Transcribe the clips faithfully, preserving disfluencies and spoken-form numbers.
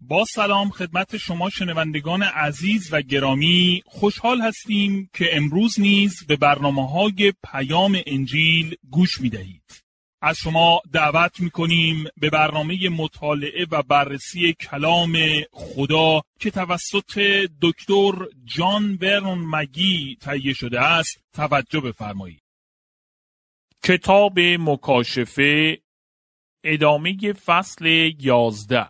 با سلام خدمت شما شنوندگان عزیز و گرامی، خوشحال هستیم که امروز نیز به برنامه‌های پیام انجیل گوش می‌دهید. از شما دعوت می‌کنیم به برنامه مطالعه و بررسی کلام خدا که توسط دکتر جان ورنون مگی تهیه شده است توجه بفرمایید. کتاب مکاشفه، ادامه فصل یازده.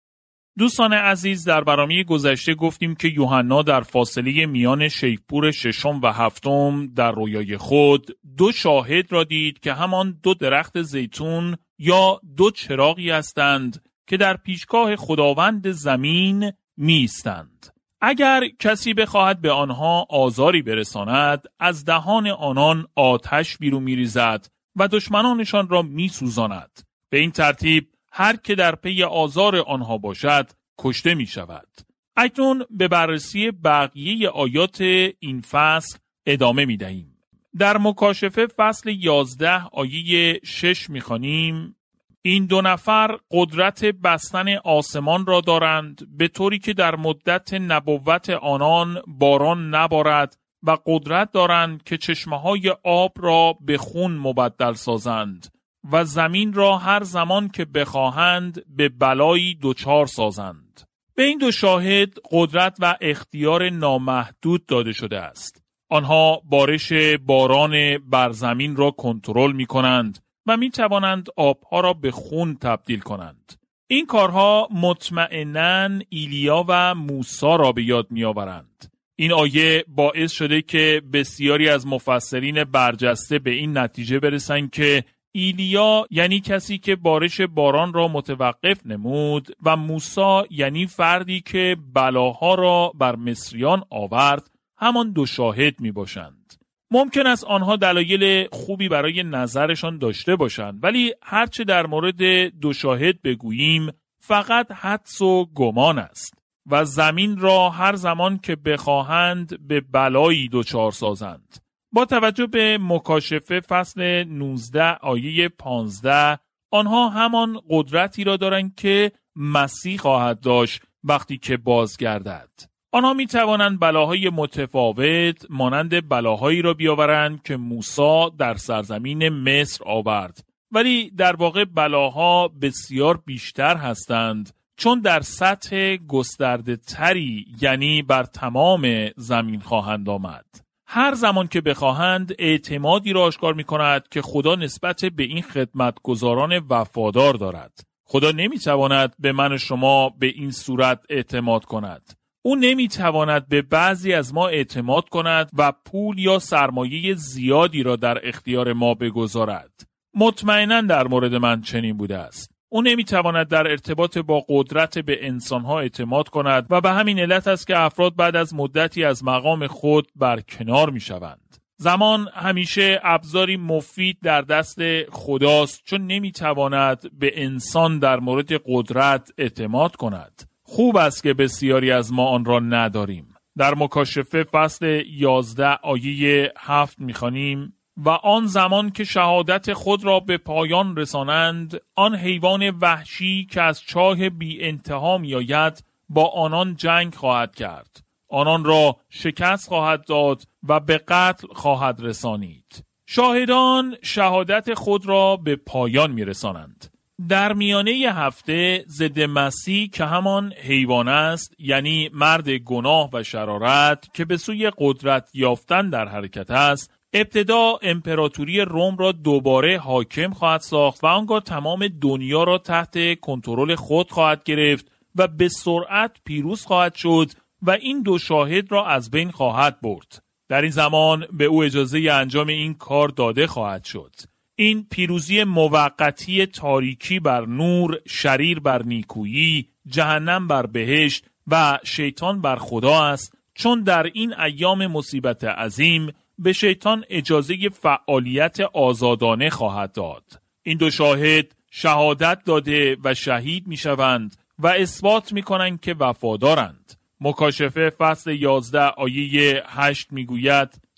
دوستان عزیز، در برنامه گذشته گفتیم که یوحنا در فاصله میان شیپور ششم و هفتم در رویای خود دو شاهد را دید که همان دو درخت زیتون یا دو چراغی هستند که در پیشگاه خداوند زمین می ایستند. اگر کسی بخواهد به آنها آزاری برساند، از دهان آنان آتش بیرون می ریزد و دشمنانشان را می سوزاند. به این ترتیب هر که در پی آزار آنها باشد کشته می شود. اکنون به بررسی بقیه آیات این فصل ادامه می دهیم. در مکاشفه فصل یازده آیه شش می خوانیم: این دو نفر قدرت بستن آسمان را دارند، به طوری که در مدت نبوت آنان باران نبارد، و قدرت دارند که چشمه‌های آب را به خون مبدل سازند و زمین را هر زمان که بخواهند به بلایی دچار سازند. به این دو شاهد قدرت و اختیار نامحدود داده شده است. آنها بارش باران بر زمین را کنترل می کنند و می توانند آبها را به خون تبدیل کنند. این کارها مطمئناً ایلیا و موسی را به یاد می آورند. این آیه باعث شده که بسیاری از مفسرین برجسته به این نتیجه برسند که ایلیا یعنی کسی که بارش باران را متوقف نمود و موسی یعنی فردی که بلاها را بر مصریان آورد همان دو شاهد می باشند. ممکن است آنها دلایل خوبی برای نظرشان داشته باشند، ولی هرچه در مورد دو شاهد بگوییم فقط حدس و گمان است و زمین را هر زمان که بخواهند به بلایی دچار سازند. با توجه به مکاشفه فصل نوزده آیه پانزده، آنها همان قدرتی را دارند که مسیح خواهد داشت وقتی که بازگردد. آنها می توانند بلاهای متفاوت مانند بلاهایی را بیاورند که موسی در سرزمین مصر آورد، ولی در واقع بلاها بسیار بیشتر هستند، چون در سطح گسترده تری یعنی بر تمام زمین خواهند آمد. هر زمان که بخواهند اعتمادی را آشکار می کند که خدا نسبت به این خدمتگزاران وفادار دارد. خدا نمی تواند به من و شما به این صورت اعتماد کند. او نمی تواند به بعضی از ما اعتماد کند و پول یا سرمایه زیادی را در اختیار ما بگذارد. مطمئناً در مورد من چنین بوده است. او نمیتواند در ارتباط با قدرت به انسانها اعتماد کند و به همین علت است که افراد بعد از مدتی از مقام خود برکنار میشوند. زمان همیشه ابزاری مفید در دست خداست، چون نمیتواند به انسان در مورد قدرت اعتماد کند. خوب است که بسیاری از ما آن را نداریم. در مکاشفه فصل یازده آیه هفت میخوانیم: و آن زمان که شهادت خود را به پایان رسانند، آن حیوان وحشی که از چاه بی انتها می آید با آنان جنگ خواهد کرد. آنان را شکست خواهد داد و به قتل خواهد رسانید. شاهدان شهادت خود را به پایان می رسانند. در میانه ی هفته ضد مسیح که همان حیوان است، یعنی مرد گناه و شرارت که به سوی قدرت یافتن در حرکت است، ابتدا امپراتوری روم را دوباره حاکم خواهد ساخت و آنگاه تمام دنیا را تحت کنترل خود خواهد گرفت و به سرعت پیروز خواهد شد و این دو شاهد را از بین خواهد برد. در این زمان به او اجازه انجام این کار داده خواهد شد. این پیروزی موقتی تاریکی بر نور، شریر بر نیکویی، جهنم بر بهشت و شیطان بر خدا است، چون در این ایام مصیبت عظیم به شیطان اجازه فعالیت آزادانه خواهد داد. این دو شاهد شهادت داده و شهید می شوند و اثبات می کنند که وفادارند. مکاشفه فصل یازده آیه هشت می گوید: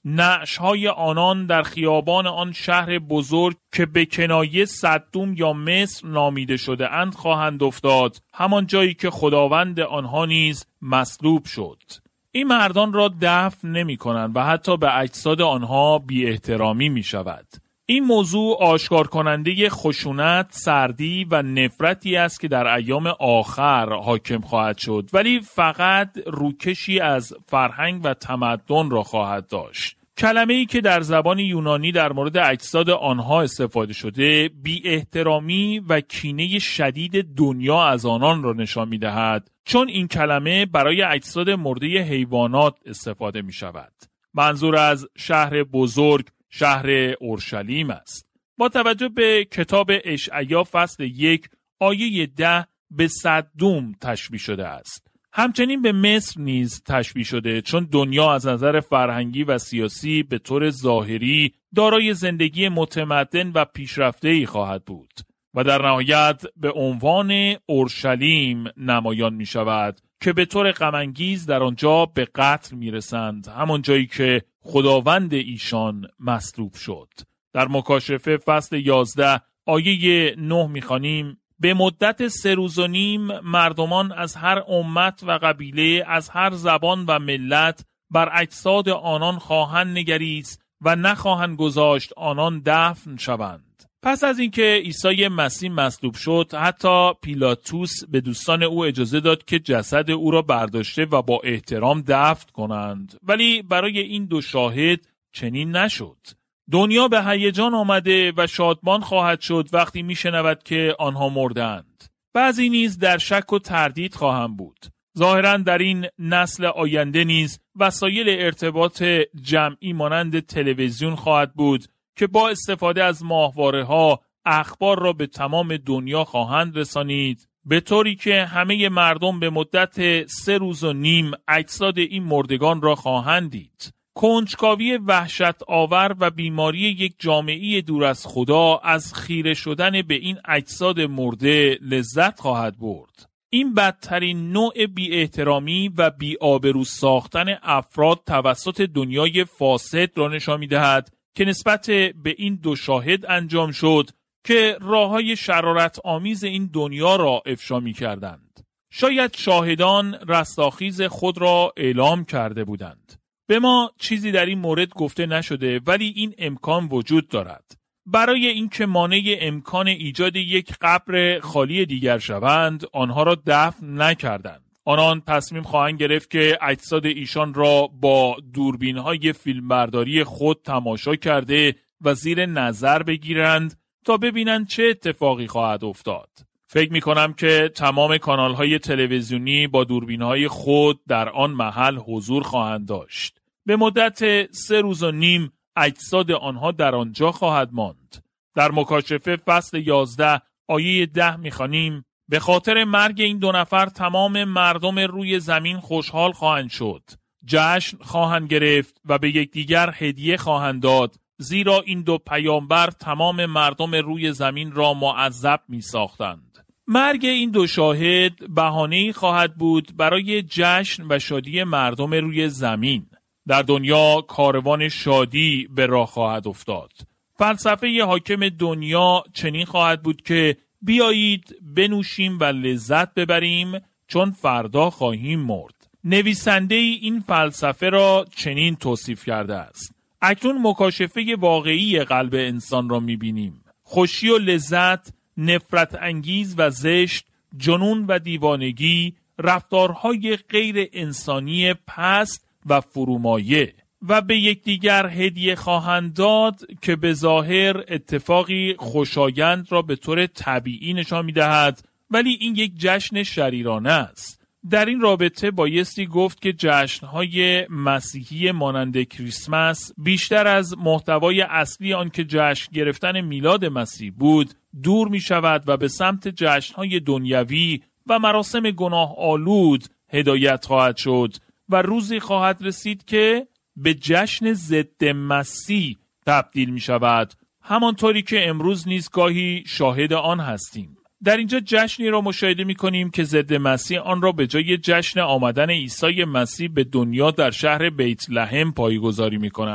نعش‌های آنان در خیابان آن شهر بزرگ که به کنایه صدوم یا مصر نامیده شده اند خواهند افتاد، همان جایی که خداوند آنها نیز مصلوب شد. این مردان را دفن نمی کنند و حتی به اجساد آنها بی احترامی می شود. این موضوع آشکار کننده خشونت، سردی و نفرتی است که در ایام آخر حاکم خواهد شد، ولی فقط روکشی از فرهنگ و تمدن را خواهد داشت. کلمه‌ای که در زبان یونانی در مورد اجساد آنها استفاده شده، بی احترامی و کینه شدید دنیا از آنان را نشان می‌دهد، چون این کلمه برای اجساد مرده حیوانات استفاده می‌شود. منظور از شهر بزرگ شهر اورشلیم است. با توجه به کتاب اشعیا فصل یک آیه ده به صدوم تشبیه شده است. همچنین به مصر نیز تشبیه شده، چون دنیا از نظر فرهنگی و سیاسی به طور ظاهری دارای زندگی متمدن و پیشرفته‌ای خواهد بود و در نهایت به عنوان اورشلیم نمایان می شود که به طور غم‌انگیز در آنجا به قتل می رسند، همان جایی که خداوند ایشان مصلوب شد. در مکاشفه فصل یازده آیه نه می خوانیم: به مدت سه روز و نیم مردمان از هر امت و قبیله، از هر زبان و ملت بر اجساد آنان خواهند نگریست و نخواهند گذاشت آنان دفن شوند. پس از اینکه عیسی مسیح مصلوب شد، حتی پیلاتوس به دوستان او اجازه داد که جسد او را برداشته و با احترام دفن کنند، ولی برای این دو شاهد چنین نشد. دنیا به هیجان آمده و شادمان خواهد شد وقتی میشنود که آنها مردند. بعضی نیز در شک و تردید خواهند بود. ظاهراً در این نسل آینده نیز وسایل ارتباط جمعی مانند تلویزیون خواهد بود که با استفاده از ماهواره‌ها اخبار را به تمام دنیا خواهند رسانید، به طوری که همه مردم به مدت سه روز و نیم اجساد این مردگان را خواهند دید. کنجکاوی وحشت آور و بیماری یک جامعه دور از خدا از خیره شدن به این اجساد مرده لذت خواهد برد. این بدترین نوع بی احترامی و بی آبرو ساختن افراد توسط دنیای فاسد را نشان می‌دهد که نسبت به این دو شاهد انجام شد که راه‌های شرارت آمیز این دنیا را افشا می‌کردند. شاید شاهدان رستاخیز خود را اعلام کرده بودند. به ما چیزی در این مورد گفته نشده، ولی این امکان وجود دارد. برای اینکه مانع امکان ایجاد یک قبر خالی دیگر شوند، آنها را دفن نکردند. آنان تصمیم خواهند گرفت که اجساد ایشان را با دوربین‌های فیلمبرداری خود تماشا کرده و زیر نظر بگیرند تا ببینند چه اتفاقی خواهد افتاد. فکر می‌کنم که تمام کانال‌های تلویزیونی با دوربین‌های خود در آن محل حضور خواهند داشت. به مدت سه روز و نیم اجساد آنها در آنجا خواهد ماند. در مکاشفه فصل یازده آیه ده می‌خوانیم: به خاطر مرگ این دو نفر تمام مردم روی زمین خوشحال خواهند شد. جشن خواهند گرفت و به یکدیگر هدیه خواهند داد، زیرا این دو پیامبر تمام مردم روی زمین را معذب می ساختند. مرگ این دو شاهد بهانه‌ای خواهد بود برای جشن و شادی مردم روی زمین. در دنیا کاروان شادی به راه خواهد افتاد. فلسفه حاکم دنیا چنین خواهد بود که بیایید بنوشیم و لذت ببریم، چون فردا خواهیم مرد. نویسنده این فلسفه را چنین توصیف کرده است: اکنون مکاشفه واقعی قلب انسان را می‌بینیم. خوشی و لذت، نفرت انگیز و زشت، جنون و دیوانگی، رفتارهای غیر انسانی پست و فرومایه و به یکدیگر هدیه خواهند داد که به ظاهر اتفاقی خوشایند را به طور طبیعی نشان می‌دهد، ولی این یک جشن شریرانه است. در این رابطه بایستی گفت که جشن‌های مسیحی مانند کریسمس بیشتر از محتوای اصلی آن که جشن گرفتن میلاد مسیح بود دور می‌شود و به سمت جشن‌های دنیوی و مراسم گناه آلود هدایت خواهد شد و روزی خواهد رسید که به جشن ضد مسیح تبدیل می شود، همانطوری که امروز نیز گاهی شاهد آن هستیم. در اینجا جشنی را مشاهده می کنیم که ضد مسیح آن را به جای جشن آمدن عیسی مسیح به دنیا در شهر بیت لحم پایه‌گذاری می کند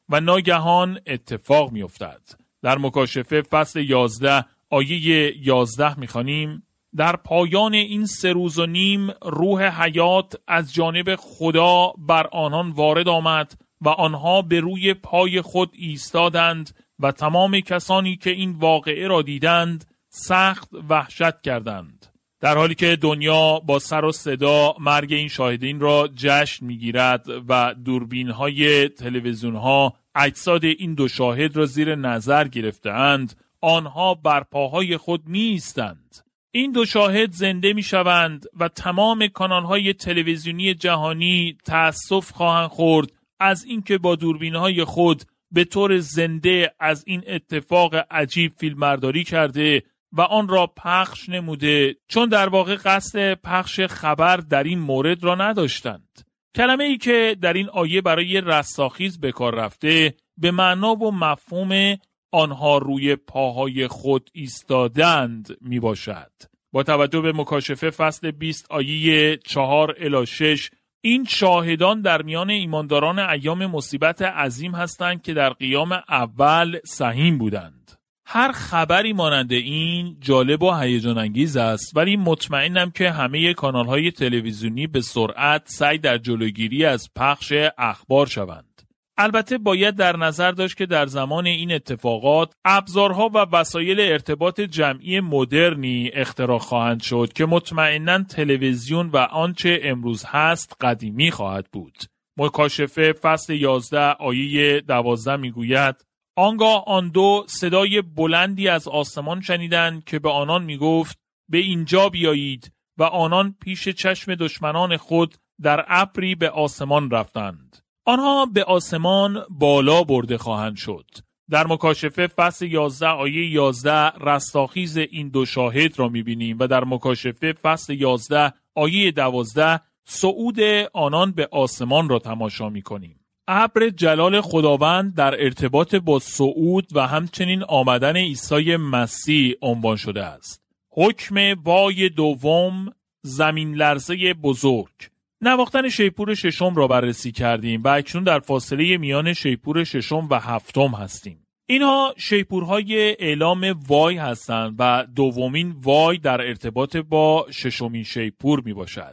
و ناگهان اتفاق می افتد. در مکاشفه فصل یازده آیه یازده می خوانیم: در پایان این سه روز و نیم روح حیات از جانب خدا بر آنان وارد آمد و آنها به روی پای خود ایستادند و تمام کسانی که این واقعه را دیدند سخت وحشت کردند. در حالی که دنیا با سر و صدا مرگ این شاهدین را جشن می‌گیرد و دوربین‌های تلویزیون‌ها اجساد این دو شاهد را زیر نظر گرفته‌اند، آنها بر پاهای خود می‌ایستند. این دو شاهد زنده می‌شوند و تمام کانال‌های تلویزیونی جهانی تأسف خواهند خورد از اینکه با دوربین‌های خود به طور زنده از این اتفاق عجیب فیلمبرداری کرده و آن را پخش نموده، چون در واقع قصد پخش خبر در این مورد را نداشتند. کلمه ای که در این آیه برای رستاخیز به کار رفته به معنا و مفهوم آنها روی پاهای خود ایستادند می باشد. با توجه به مکاشفه فصل بیست آیه چهار الی شش، این شاهدان در میان ایمانداران ایام مصیبت عظیم هستند که در قیام اول سهیم بودند. هر خبری مانند این جالب و هیجان انگیز است، ولی مطمئنم که همه کانال‌های تلویزیونی به سرعت سعی در جلوگیری از پخش اخبار شوند. البته باید در نظر داشت که در زمان این اتفاقات ابزارها و وسایل ارتباط جمعی مدرنی اختراع خواهند شد که مطمئناً تلویزیون و آنچه امروز هست قدیمی خواهد بود. مکاشفه فصل یازده آیه دوازده میگوید: آنگاه آن دو صدای بلندی از آسمان شنیدند که به آنان میگفت به اینجا بیایید، و آنان پیش چشم دشمنان خود در ابری به آسمان رفتند. آنها به آسمان بالا برده خواهند شد. در مکاشفه فصل یازده آیه یازده رستاخیز این دو شاهد را میبینیم و در مکاشفه فصل یازده آیه دوازده صعود آنان به آسمان را تماشا میکنیم. ابر جلال خداوند در ارتباط با صعود و همچنین آمدن عیسی مسیح عنوان شده است. حکم وای دوم، زمین لرزه بزرگ. نواختن شیپور ششم را بررسی کردیم و اکنون در فاصله میان شیپور ششم و هفتم هستیم. اینها شیپورهای اعلام وای هستند و دومین وای در ارتباط با ششمین شیپور می باشد.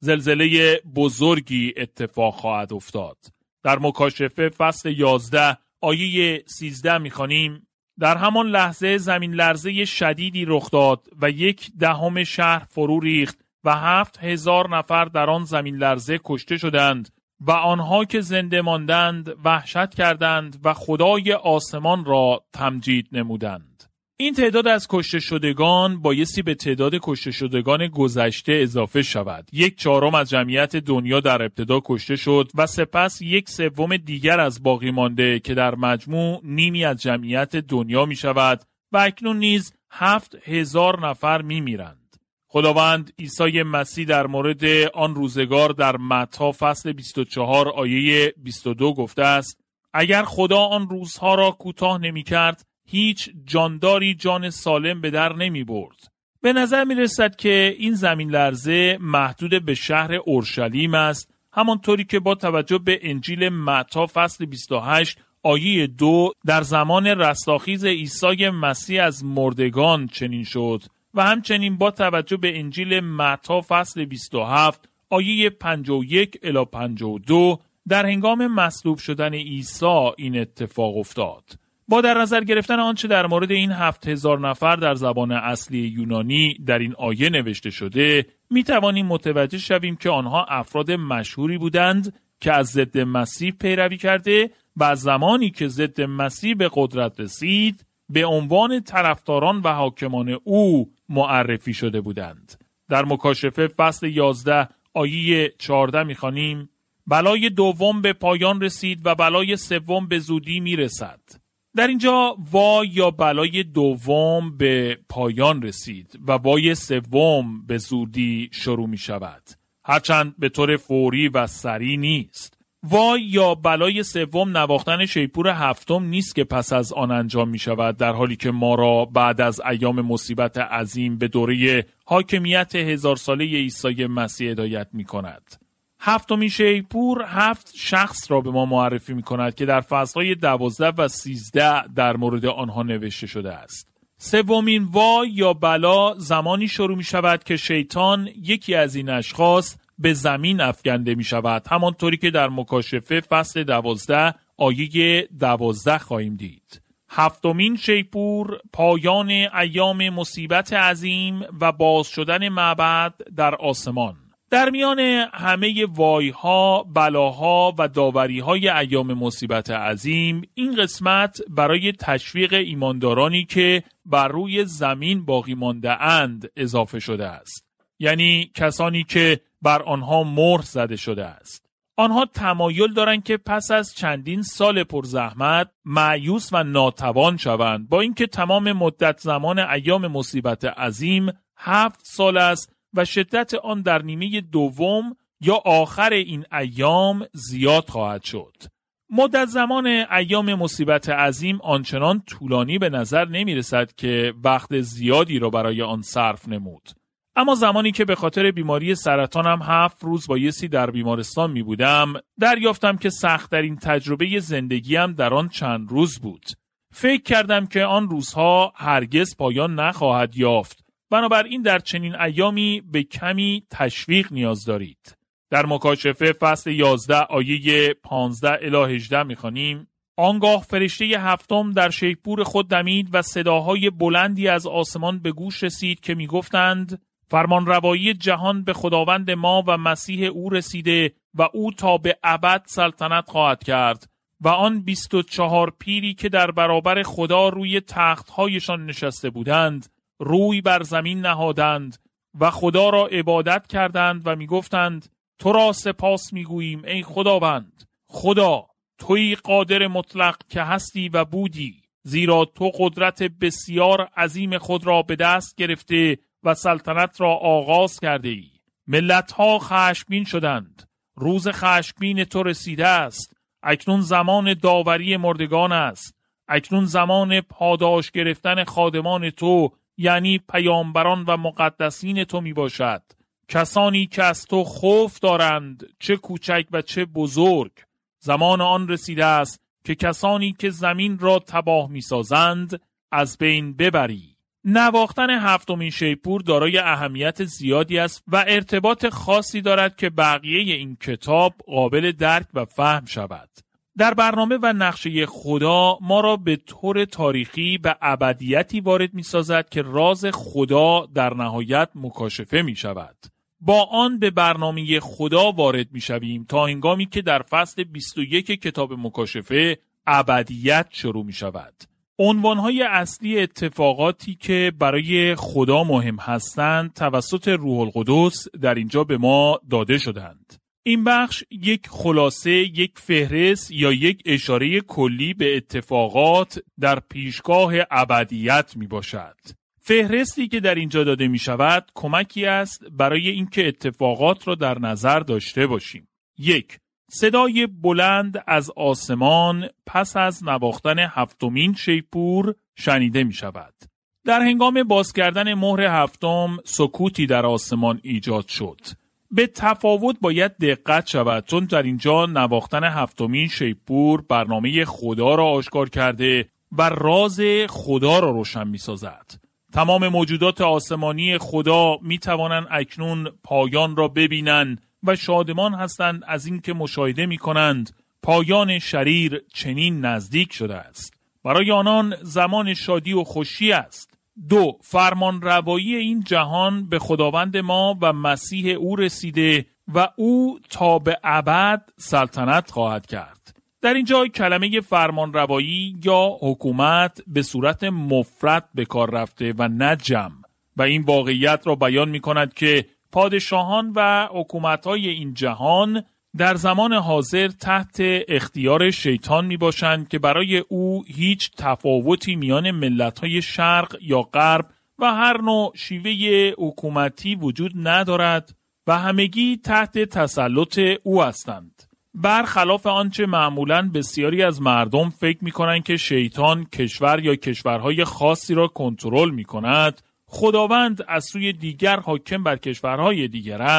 زلزله بزرگی اتفاق خواهد افتاد. در مکاشفه فصل یازده آیه سیزده می‌خوانیم: در همان لحظه زمین لرزه شدیدی رخ داد و یک دهم شهر فرو ریخت و هفت هزار نفر در آن زمین لرزه کشته شدند و آنها که زنده ماندند وحشت کردند و خدای آسمان را تمجید نمودند. این تعداد از کشته شدگان بایستی به تعداد کشته شدگان گذشته اضافه شود. یک چهارم از جمعیت دنیا در ابتدا کشته شد و سپس یک سوم دیگر از باقی مانده که در مجموع نیمی از جمعیت دنیا می شود و اکنون نیز هفت هزار نفر می میرند. خداوند عیسی مسیح در مورد آن روزگار در متی فصل بیست و چهار آیه بیست و دو گفته است: اگر خدا آن روزها را کوتاه نمی کرد، هیچ جانداری جان سالم به در نمی برد. به نظر می رسد که این زمین لرزه محدود به شهر اورشلیم است، همانطوری که با توجه به انجیل متی فصل بیست و هشت آیه دو در زمان رستاخیز عیسی مسیح از مردگان چنین شد و همچنین با توجه به انجیل متی فصل بیست و هفت آیه پنجاه و یک الی پنجاه و دو در هنگام مصلوب شدن عیسی این اتفاق افتاد. با در نظر گرفتن آنچه در مورد این هفت هزار نفر در زبان اصلی یونانی در این آیه نوشته شده، می توانیم متوجه شویم که آنها افراد مشهوری بودند که از ضد مسیح پیروی کرده و از زمانی که ضد مسیح به قدرت رسید، به عنوان طرفداران و حاکمان او معرفی شده بودند. در مکاشفه فصل یازده آیه چهارده می خوانیم: بلای دوم به پایان رسید و بلای سوم به زودی می رسد. در اینجا وای یا بلای دوم به پایان رسید و وای سوم به زودی شروع می شود، هرچند به طور فوری و سریع نیست. وای یا بلای سوم نواختن شیپور هفتم نیست که پس از آن انجام می شود، در حالی که ما را بعد از ایام مصیبت عظیم به دوره حاکمیت هزار ساله عیسی مسیح هدایت می کند. هفتمین شیپور هفت شخص را به ما معرفی می کند که در فصلهای دوازده و سیزده در مورد آنها نوشته شده است. سومین وای یا بلا زمانی شروع می شود که شیطان یکی از این اشخاص به زمین افکنده می شود، همانطوری که در مکاشفه فصل دوازده آیه دوازده خواهیم دید. هفتمین شیپور پایان ایام مصیبت عظیم و باز شدن معبد در آسمان. در میان همه وایها، بلاها و داوریهای ایام مصیبت عظیم، این قسمت برای تشویق ایماندارانی که بر روی زمین باقی مانده اند اضافه شده است. یعنی کسانی که بر آنها مهر زده شده است. آنها تمایل دارند که پس از چندین سال پرزحمت مایوس و ناتوان شوند، با اینکه تمام مدت زمان ایام مصیبت عظیم هفت سال است و شدت آن در نیمه دوم یا آخر این ایام زیاد خواهد شد. مدت زمان ایام مصیبت عظیم آنچنان طولانی به نظر نمی رسد که وقت زیادی را برای آن صرف نمود. اما زمانی که به خاطر بیماری سرطانم هفت روز بایستی در بیمارستان می بودم، دریافتم که سخت‌ترین تجربه زندگیم در آن چند روز بود. فکر کردم که آن روزها هرگز پایان نخواهد یافت. بنابراین در چنین ایامی به کمی تشویق نیاز دارید. در مکاشفه فصل یازده آیه پانزده الی هجده می‌خوانیم: آنگاه فرشته هفتم در شیپور خود دمید و صداهای بلندی از آسمان به گوش رسید که می‌گفتند: فرمانروایی جهان به خداوند ما و مسیح او رسیده و او تا به ابد سلطنت خواهد کرد و آن بیست و چهار پیری که در برابر خدا روی تخت‌هایشان نشسته بودند روی بر زمین نهادند و خدا را عبادت کردند و میگفتند: تو را سپاس میگوییم ای خداوند، خدا تویی قادر مطلق که هستی و بودی، زیرا تو قدرت بسیار عظیم خود را به دست گرفته و سلطنت را آغاز کرده ای. ملت‌ها خشمگین شدند، روز خشمگین تو رسیده است. اکنون زمان داوری مردگان است. اکنون زمان پاداش گرفتن خادمان تو، یعنی پیامبران و مقدسین تو می باشد. کسانی که از تو خوف دارند، چه کوچک و چه بزرگ. زمان آن رسیده است که کسانی که زمین را تباه می سازند از بین ببری. نواختن هفتمین شیپور دارای اهمیت زیادی است و ارتباط خاصی دارد که بقیه این کتاب قابل درک و فهم شود. در برنامه و نقشه خدا ما را به طور تاریخی به ابدیتی وارد می سازد که راز خدا در نهایت مکاشفه می شود. با آن به برنامه خدا وارد می شویم تا هنگامی که در فصل بیست و یک کتاب مکاشفه ابدیت شروع می شود. عنوانهای اصلی اتفاقاتی که برای خدا مهم هستند توسط روح القدس در اینجا به ما داده شدند. این بخش یک خلاصه، یک فهرست یا یک اشاره کلی به اتفاقات در پیشگاه ابدیت می باشد. فهرستی که در اینجا داده می شود کمکی است برای اینکه اتفاقات را در نظر داشته باشیم. یک، صدای بلند از آسمان پس از نواختن هفتمین شیپور شنیده می شود. در هنگام باز کردن مهر هفتم سکوتی در آسمان ایجاد شد. به تفاوت باید دقت شود چون در اینجا نواختن هفتمین شیپور برنامه خدا را آشکار کرده و راز خدا را روشن می سازد. تمام موجودات آسمانی خدا می توانند اکنون پایان را ببینند و شادمان هستند از اینکه مشاهده می کنند پایان شریر چنین نزدیک شده است. برای آنان زمان شادی و خوشی است. دو، فرمان روایی این جهان به خداوند ما و مسیح او رسیده و او تا به ابد سلطنت خواهد کرد. در اینجا کلمه فرمان روایی یا حکومت به صورت مفرد به کار رفته و نه جمع و این واقعیت را بیان می کند که پادشاهان و حکومت‌های این جهان در زمان حاضر تحت اختیار شیطان می باشند که برای او هیچ تفاوتی میان ملت‌های شرق یا غرب و هر نوع شیوه حکومتی وجود ندارد و همگی تحت تسلط او هستند. برخلاف آنچه معمولاً بسیاری از مردم فکر می کنند که شیطان کشور یا کشورهای خاصی را کنترل می کند، خداوند از سوی دیگر حاکم بر کشورهای دیگر است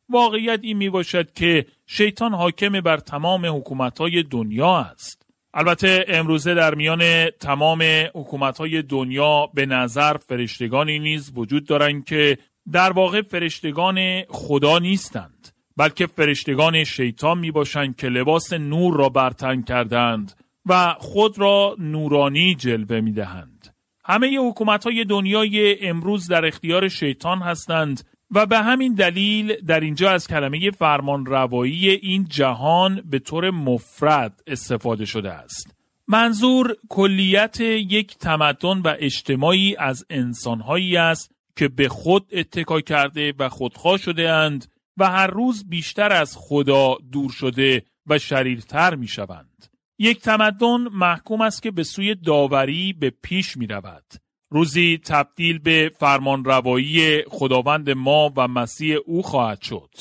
واقعیت این می باشد که شیطان حاکم بر تمام حکومت‌های دنیا است. البته امروزه در میان تمام حکومت‌های دنیا به نظر فرشتگانی نیز وجود دارند که در واقع فرشتگان خدا نیستند، بلکه فرشتگان شیطان می باشند که لباس نور را بر تن کردند و خود را نورانی جلوه می دهند. همه حکومت‌های دنیای امروز در اختیار شیطان هستند و به همین دلیل در اینجا از کلمه فرمان روایی این جهان به طور مفرد استفاده شده است. منظور کلیت یک تمدن و اجتماعی از انسان‌هایی است که به خود اتکا کرده و خودخواه شده اند و هر روز بیشتر از خدا دور شده و شریرتر می شوند. یک تمدن محکوم است که به سوی داوری به پیش می رود. روزی تبدیل به فرمانروایی خداوند ما و مسیح او خواهد شد.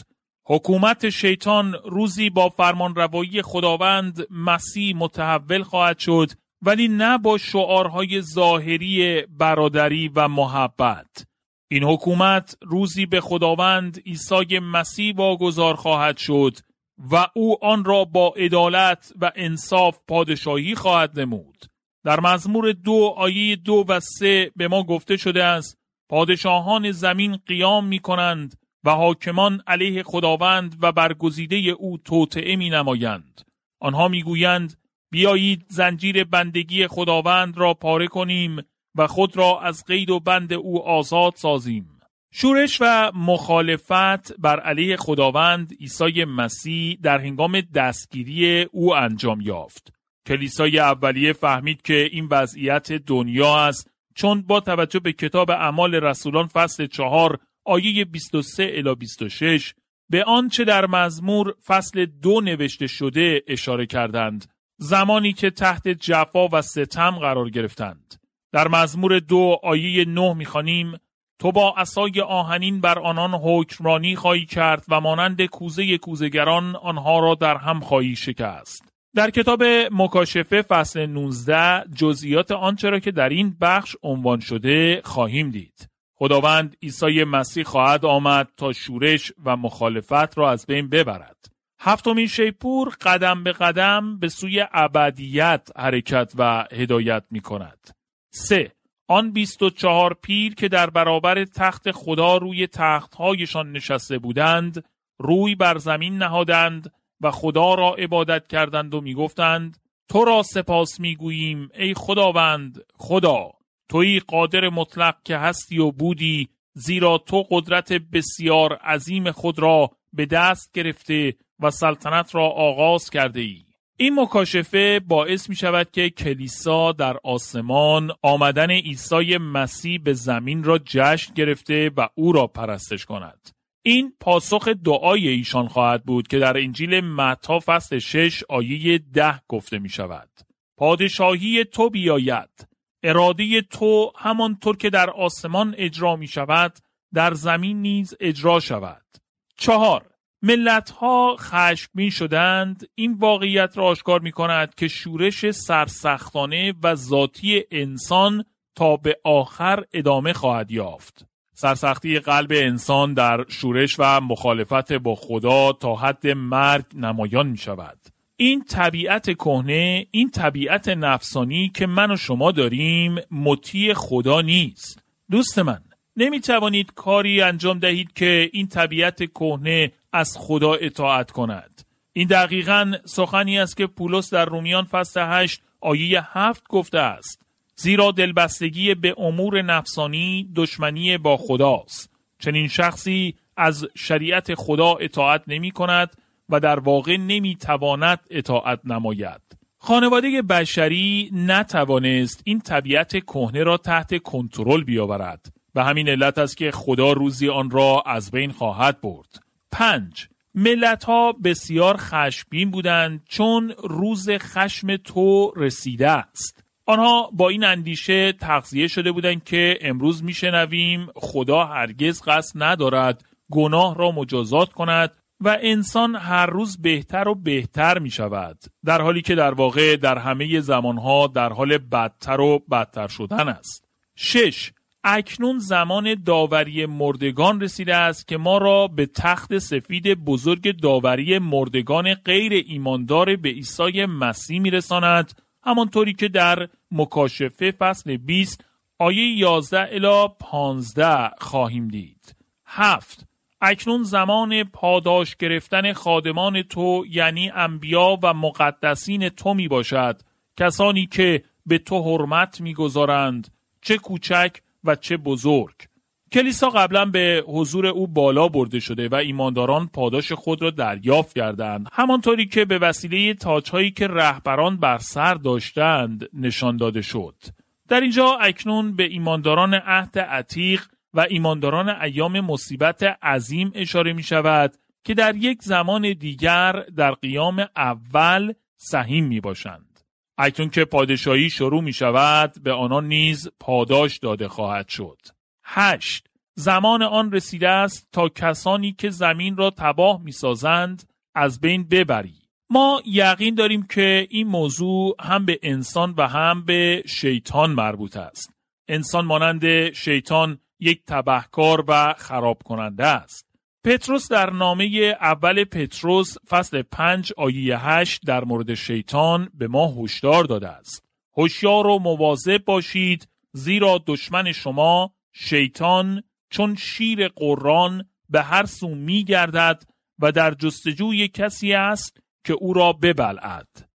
حکومت شیطان روزی با فرمانروایی خداوند مسیح متحول خواهد شد، ولی نه با شعارهای ظاهری برادری و محبت. این حکومت روزی به خداوند عیسی مسیح واگذار خواهد شد و او آن را با عدالت و انصاف پادشاهی خواهد نمود. در مزمور دو آیه دو و سه به ما گفته شده است: پادشاهان زمین قیام می کنند و حاکمان علیه خداوند و برگزیده او توطئه می نمایند. آنها می گویند بیایید زنجیر بندگی خداوند را پاره کنیم و خود را از قید و بند او آزاد سازیم. شورش و مخالفت بر علیه خداوند عیسی مسیح در هنگام دستگیری او انجام یافت. کلیسای اولیه فهمید که این وضعیت دنیا است، چون با توجه به کتاب اعمال رسولان فصل چهار آیه بیست و سه الی بیست و شش به آنچه در مزمور فصل دو نوشته شده اشاره کردند، زمانی که تحت جفا و ستم قرار گرفتند. در مزمور دو آیه نه می‌خوانیم: تو با عصای آهنین بر آنان حکمرانی خواهی کرد و مانند کوزه کوزه‌گران آنها را در هم خواهی شکست. در کتاب مکاشفه فصل نوزده جزئیات آنچه را که در این بخش عنوان شده خواهیم دید. خداوند عیسی مسیح خواهد آمد تا شورش و مخالفت را از بین ببرد. هفتمین شیپور قدم به قدم به سوی ابدیت حرکت و هدایت می کند. سه. آن بیست و چهار پیر که در برابر تخت خدا روی تختهایشان نشسته بودند، روی بر زمین نهادند و خدا را عبادت کردند و می گفتند: تو را سپاس می گوییم ای خداوند خدا، تویی قادر مطلق که هستی و بودی، زیرا تو قدرت بسیار عظیم خود را به دست گرفته و سلطنت را آغاز کرده ای. این مکاشفه باعث می شود که کلیسا در آسمان آمدن عیسی مسیح به زمین را جشن گرفته و او را پرستش کند. این پاسخ دعای ایشان خواهد بود که در انجیل متی فصل شش آیه ده گفته می شود: پادشاهی تو بیاید، اراده تو همانطور که در آسمان اجرا می شود در زمین نیز اجرا شود. چهار. ملت‌ها خشمگین شدند. این واقعیت را آشکار می کند که شورش سرسختانه و ذاتی انسان تا به آخر ادامه خواهد یافت. سرسختی قلب انسان در شورش و مخالفت با خدا تا حد مرگ نمایان می شود. این طبیعت کهنه، این طبیعت نفسانی که من و شما داریم مطیع خدا نیست. دوست من، نمی توانید کاری انجام دهید که این طبیعت کهنه از خدا اطاعت کند. این دقیقاً سخنی است که پولس در رومیان فصل هشت آیه هفت گفته است: زیرا دلبستگی به امور نفسانی دشمنی با خداست. چنین شخصی از شریعت خدا اطاعت نمی کند و در واقع نمی تواند اطاعت نماید. خانواده بشری نتوانست این طبیعت کهنه را تحت کنترل بیاورد. به همین علت است که خدا روزی آن را از بین خواهد برد. پنج. ملت‌ها بسیار خشمگین بودند چون روز خشم تو رسیده است. آنها با این اندیشه تغذیه شده بودند که امروز میشنویم خدا هرگز قصد ندارد گناه را مجازات کند و انسان هر روز بهتر و بهتر می شود، در حالی که در واقع در همه زمانها در حال بدتر و بدتر شدن است. شش. اکنون زمان داوری مردگان رسیده است که ما را به تخت سفید بزرگ داوری مردگان غیر ایماندار به عیسی مسیح میرساند، همانطوری که در مکاشفه فصل بیست آیه یازده الی پانزده خواهیم دید. هفت. اکنون زمان پاداش گرفتن خادمان تو یعنی انبیا و مقدسین تو می باشد، کسانی که به تو حرمت می گذارند، چه کوچک و چه بزرگ. کلیسا قبلا به حضور او بالا برده شده و ایمانداران پاداش خود را دریافت کردند، همانطوری که به وسیله تاج‌هایی که رهبران بر سر داشتند نشان داده شد. در اینجا اکنون به ایمانداران عهد عتیق و ایمانداران ایام مصیبت عظیم اشاره می شود که در یک زمان دیگر در قیام اول سهیم می باشند. اکنون که پادشاهی شروع می شود به آنان نیز پاداش داده خواهد شد. هشت. زمان آن رسیده است تا کسانی که زمین را تباه می سازند از بین ببری. ما یقین داریم که این موضوع هم به انسان و هم به شیطان مربوط است. انسان مانند شیطان یک تبهکار و خراب کننده است. پتروس در نامه اول پتروس فصل پنج آیه هشت در مورد شیطان به ما هشدار داده است. هوشیار و مواظب باشید، زیرا دشمن شما شیطان چون شیر قران به هر سو می گردد و در جستجوی کسی است که او را ببلعد.